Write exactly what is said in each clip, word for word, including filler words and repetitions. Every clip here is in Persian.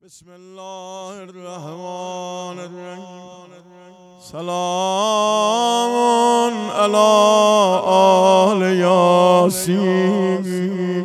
بسم الله الرحمن الرحیم. سلام علی آل یاسین.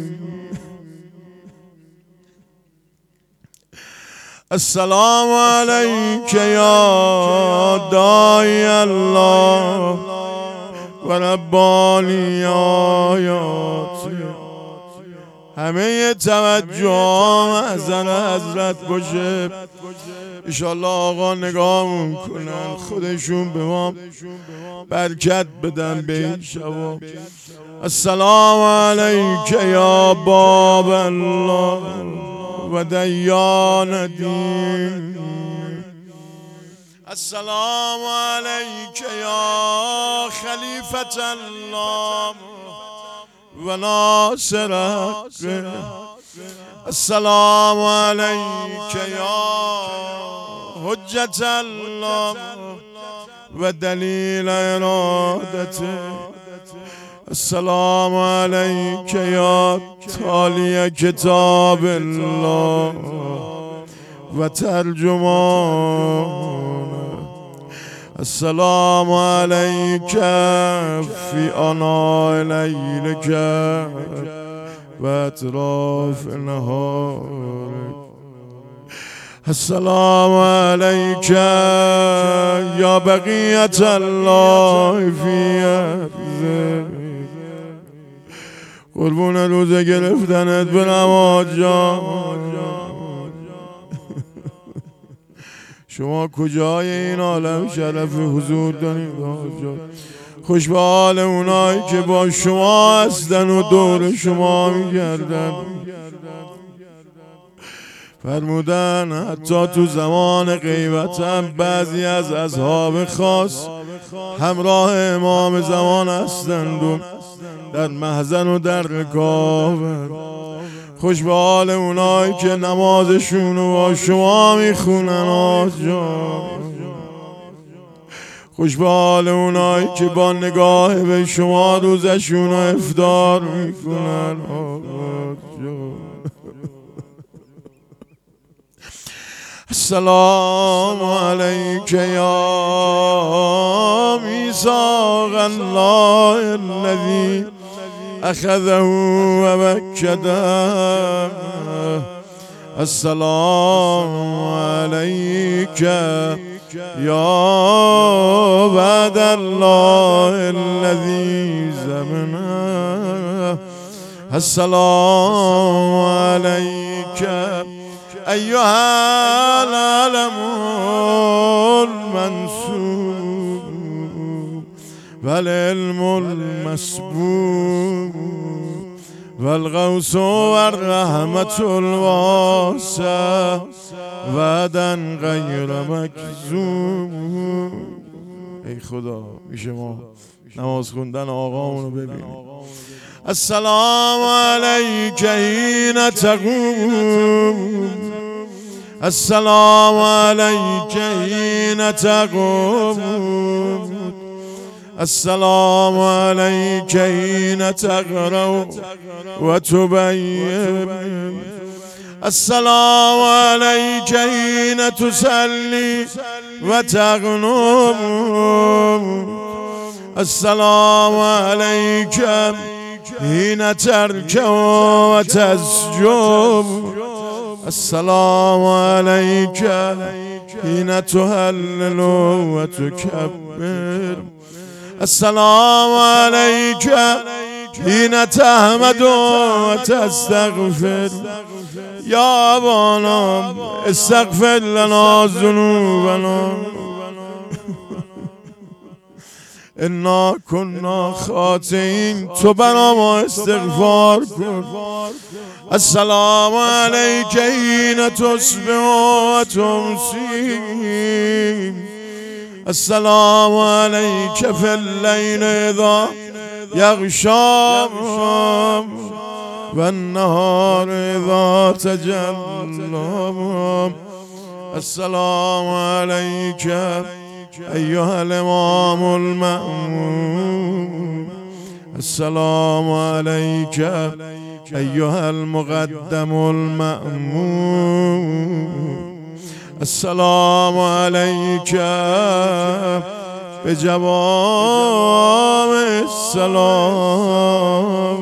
السلام علیک یا داعی الله و ربانی آیاتی. همه توجهم از حضرت باشه. انشالله آقا نگاهمون کنن، خودشون به ما برکت بدن به این شبا. السلام علیک یا باب الله و دیان دین. السلام علیک یا خلیفة الله و ناصر حق. السلام علیک یا حجت الله و دلیل ارادته. السلام علیک یا تالی کتاب الله و ترجمان. السلام علیک فی آناء لیلک و اطراف نهارک. السلام علیک یا بقیة الله فی ارضک. قربون روزه گرفتنت به نماز جان. شما کجای این عالم شرف حضور دارید؟ خوش به حال اونایی که با شما هستن و دور شما میگردن. فرمودن حتی تو زمان غیبت هم بعضی از اصحاب خاص همراه امام زمان هستند و در محزن و در رکاب. خوش به حال اونایی که نمازشون رو با شما میخونن آجا. خوش به حال اونایی که با نگاه به شما روزشون رو افطار میکنن آجا. السلام علیک یا میثاق الله الذی اخذه و مکده. السلام علیک یا وعد الله الذی زمنه. السلام علیک ایها العلم المنصور و العلم المسبوق و الغوث و الرحمة الواسع وعدا غیر مکذوب. ای خدا میشه ما نماز خوندن آقامونو ببینیم. السلام علیک حین تقوم. السلام علیک حین تقوم. السلام علیک حین تقرأ و تبین. السلام علیک حین تصلی و تقنم. السلام علیک حین ترکع و تسجد. السلام علیک حین تهلل و تکبر. السلام علیک حین تحمد و تستغفر. یا ابانا استغفر لنا ذنوبنا انا کنا خاطئین. تو برا ما استغفار کن. السلام علیک حین تصبح و تمسی. السلام علیک فی اللیل اذا یغشی و النهار اذا تجلی. السلام علیک ایها الامام المأمون. السلام علیک ایها المقدم المأمون. السلام علیک بجواب السلام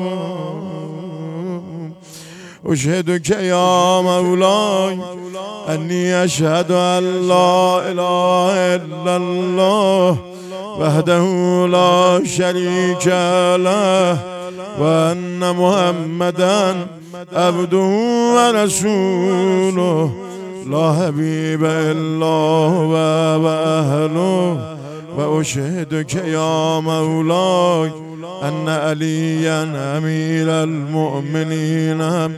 اشهدک یا مولاي انی اشهد ان لا اله الا الله وحده لا شريك له وان محمدا عبده ورسوله لا حبيب الا هو واهله واشهدك يا مولاي ان عليا امير المؤمنين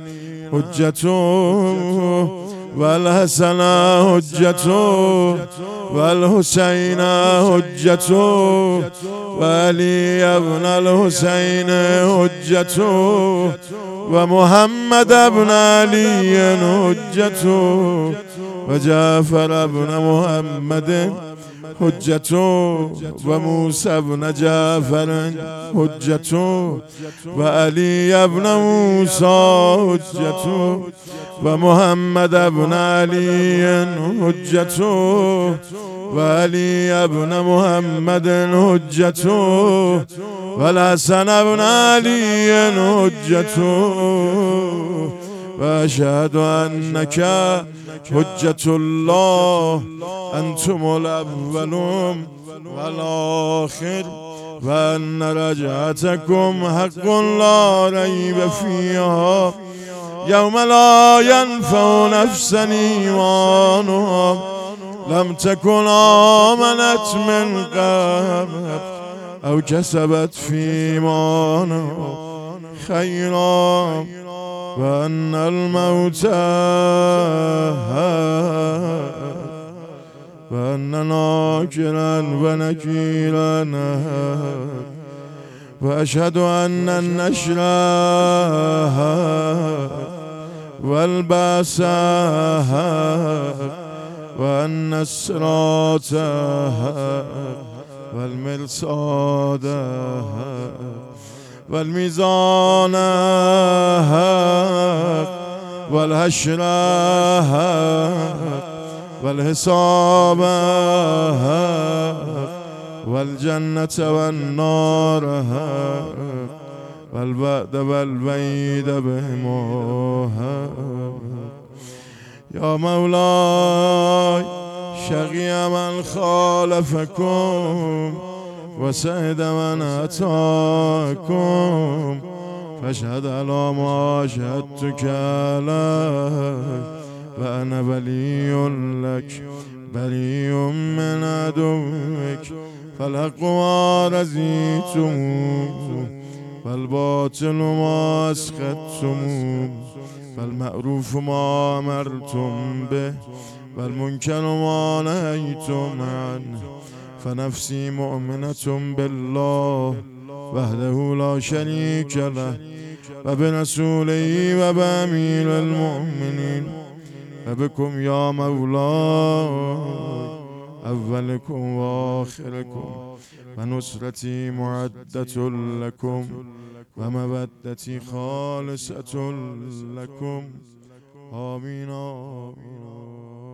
حجته والحسن حجته والحسين حجته وعلي ابن الحسين حجته ومحمد ابن علي حجته وجعفر ابن محمد حجته وموسى ابن جعفر حجته وعلي ابن موسى حجته ومحمد ابن علي حجته وعلي ابن محمد حجته والحسن ابن علي حجته واشهد انك حجة الله انتم الاولون والاخر وان رجعتكم حق لا ريب فيها يوم لا ينفع نفسا ايمانها لم تكن آمنت من قبل او كسبت في ايمانها خيرا وأن الموت وأن ناكرا ونكيرا وأشهد أن النشر والباس وأن الصراط والمرصاد والميزان والحشر والحساب والجنة والنار والبعد والبعيد بهم يا مولاي شقي من خالفكم وسعد من أتاكم فاشهد على ما شهدتك عليك وأنا بلي لك بريء من عدوك فالحق ما رزيتم والباطل ما أسخطتم والمعروف ما أمرتم به والمنكر ما نهيتم عنه فنفسي مؤمنة بالله وحده لا شريك له وبرسوله وبأمير المؤمنين وبكم يا مولاي أولكم وآخركم ونصرتي معدة لكم ومودتي خالصة لكم آمين آمين